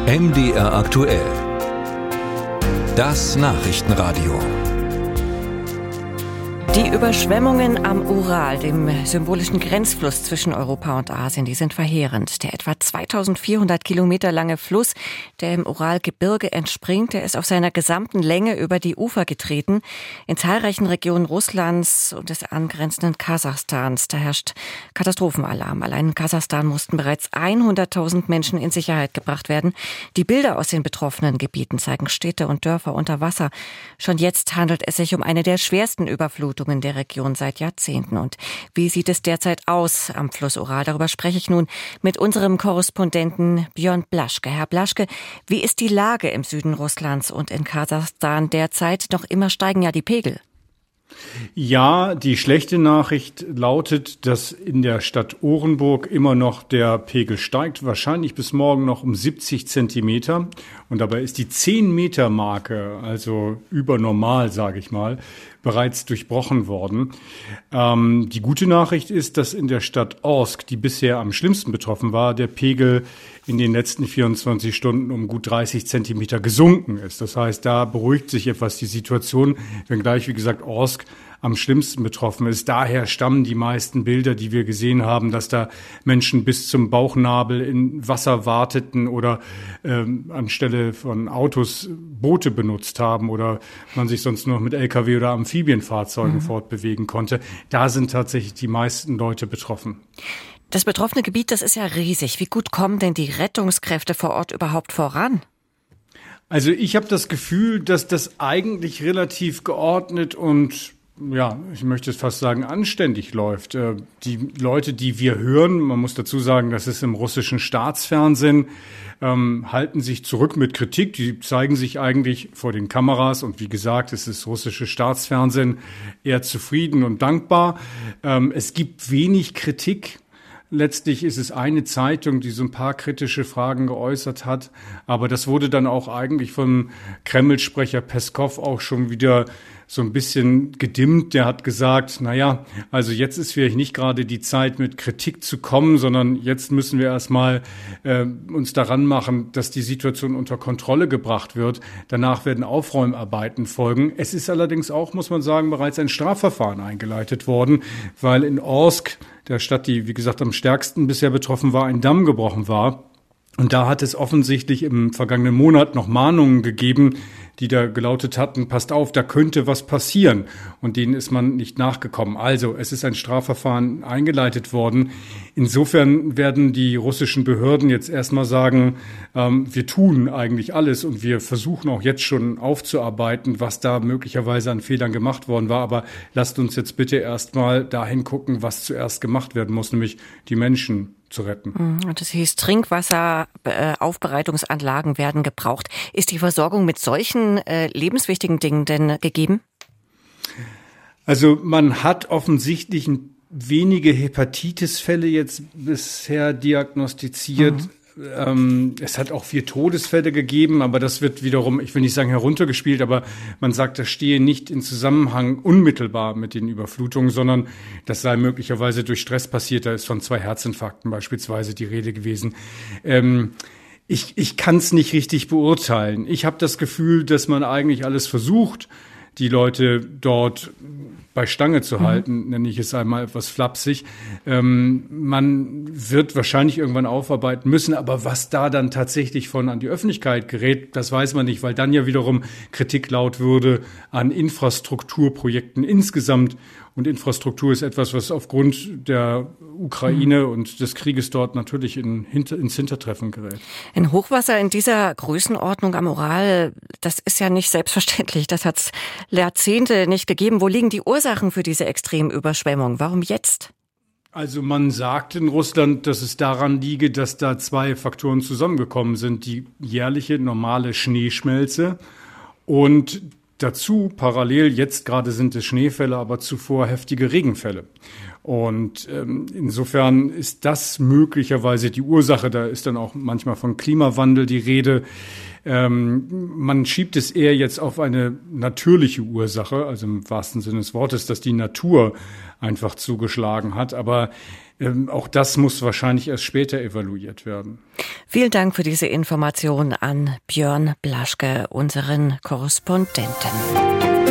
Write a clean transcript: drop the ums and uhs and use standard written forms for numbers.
MDR aktuell. Das Nachrichtenradio. Die Überschwemmungen am Ural, dem symbolischen Grenzfluss zwischen Europa und Asien, die sind verheerend. Der etwa 2400 Kilometer lange Fluss, der im Uralgebirge entspringt, der ist auf seiner gesamten Länge über die Ufer getreten. In zahlreichen Regionen Russlands und des angrenzenden Kasachstans, da herrscht Katastrophenalarm. Allein in Kasachstan mussten bereits 100.000 Menschen in Sicherheit gebracht werden. Die Bilder aus den betroffenen Gebieten zeigen Städte und Dörfer unter Wasser. Schon jetzt handelt es sich um eine der schwersten Überflutungen der Region seit Jahrzehnten. Und wie sieht es derzeit aus am Fluss Ural? Darüber spreche ich nun mit unserem Korrespondenten Björn Blaschke. Herr Blaschke, wie ist die Lage im Süden Russlands und in Kasachstan derzeit? Noch immer steigen ja die Pegel. Ja, die schlechte Nachricht lautet, dass in der Stadt Orenburg immer noch der Pegel steigt, wahrscheinlich bis morgen noch um 70 Zentimeter. Und dabei ist die 10-Meter-Marke, also über normal, sage ich mal, bereits durchbrochen worden. Die gute Nachricht ist, dass in der Stadt Orsk, die bisher am schlimmsten betroffen war, der Pegel in den letzten 24 Stunden um gut 30 Zentimeter gesunken ist. Das heißt, da beruhigt sich etwas die Situation, wenngleich, wie gesagt, Orsk am schlimmsten betroffen ist. Daher stammen die meisten Bilder, die wir gesehen haben, dass da Menschen bis zum Bauchnabel in Wasser warteten oder anstelle von Autos Boote benutzt haben oder man sich sonst nur noch mit LKW oder Amphibienfahrzeugen fortbewegen konnte. Da sind tatsächlich die meisten Leute betroffen. Das betroffene Gebiet, das ist ja riesig. Wie gut kommen denn die Rettungskräfte vor Ort überhaupt voran? Also ich habe das Gefühl, dass das eigentlich relativ geordnet und ja, ich möchte es fast sagen, anständig läuft. Die Leute, die wir hören, man muss dazu sagen, das ist im russischen Staatsfernsehen, halten sich zurück mit Kritik. Die zeigen sich eigentlich vor den Kameras und wie gesagt, es ist russische Staatsfernsehen eher zufrieden und dankbar. Es gibt wenig Kritik. Letztlich ist es eine Zeitung, die so ein paar kritische Fragen geäußert hat. Aber das wurde dann auch eigentlich vom Kreml-Sprecher Peskov auch schon wieder so ein bisschen gedimmt. Der hat gesagt, naja, also jetzt ist vielleicht nicht gerade die Zeit, mit Kritik zu kommen, sondern jetzt müssen wir erstmal uns daran machen, dass die Situation unter Kontrolle gebracht wird. Danach werden Aufräumarbeiten folgen. Es ist allerdings auch, muss man sagen, bereits ein Strafverfahren eingeleitet worden, weil in Orsk, der Stadt, die, wie gesagt, am stärksten bisher betroffen war, ein Damm gebrochen war. Und da hat es offensichtlich im vergangenen Monat noch Mahnungen gegeben, die da gelautet hatten, passt auf, da könnte was passieren. Und denen ist man nicht nachgekommen. Also, es ist ein Strafverfahren eingeleitet worden. Insofern werden die russischen Behörden jetzt erstmal sagen, wir tun eigentlich alles und wir versuchen auch jetzt schon aufzuarbeiten, was da möglicherweise an Fehlern gemacht worden war. Aber lasst uns jetzt bitte erstmal dahin gucken, was zuerst gemacht werden muss, nämlich die Menschen zu retten. Und das hieß, Trinkwasseraufbereitungsanlagen werden gebraucht. Ist die Versorgung mit solchen lebenswichtigen Dingen denn gegeben? Also man hat offensichtlich wenige Hepatitis-Fälle jetzt bisher diagnostiziert. Es hat auch 4 Todesfälle gegeben, aber das wird wiederum, ich will nicht sagen heruntergespielt, aber man sagt, das stehe nicht in Zusammenhang unmittelbar mit den Überflutungen, sondern das sei möglicherweise durch Stress passiert. Da ist von 2 Herzinfarkten beispielsweise die Rede gewesen. Ich kann es nicht richtig beurteilen. Ich habe das Gefühl, dass man eigentlich alles versucht, die Leute dort bei Stange zu halten, nenne ich es einmal etwas flapsig. Man wird wahrscheinlich irgendwann aufarbeiten müssen, aber was da dann tatsächlich von an die Öffentlichkeit gerät, das weiß man nicht, weil dann ja wiederum Kritik laut würde an Infrastrukturprojekten insgesamt. Und Infrastruktur ist etwas, was aufgrund der Ukraine und des Krieges dort natürlich ins Hintertreffen gerät. Ein Hochwasser in dieser Größenordnung am Ural, das ist ja nicht selbstverständlich. Das hat es Jahrzehnte nicht gegeben. Wo liegen die Ursachen für diese Extremüberschwemmung? Warum jetzt? Also man sagt in Russland, dass es daran liege, dass da 2 Faktoren zusammengekommen sind. Die jährliche normale Schneeschmelze und dazu parallel, jetzt gerade sind es Schneefälle, aber zuvor heftige Regenfälle. Und insofern ist das möglicherweise die Ursache. Da ist dann auch manchmal von Klimawandel die Rede. Man schiebt es eher jetzt auf eine natürliche Ursache, also im wahrsten Sinne des Wortes, dass die Natur einfach zugeschlagen hat. Aber auch das muss wahrscheinlich erst später evaluiert werden. Vielen Dank für diese Information an Björn Blaschke, unseren Korrespondenten.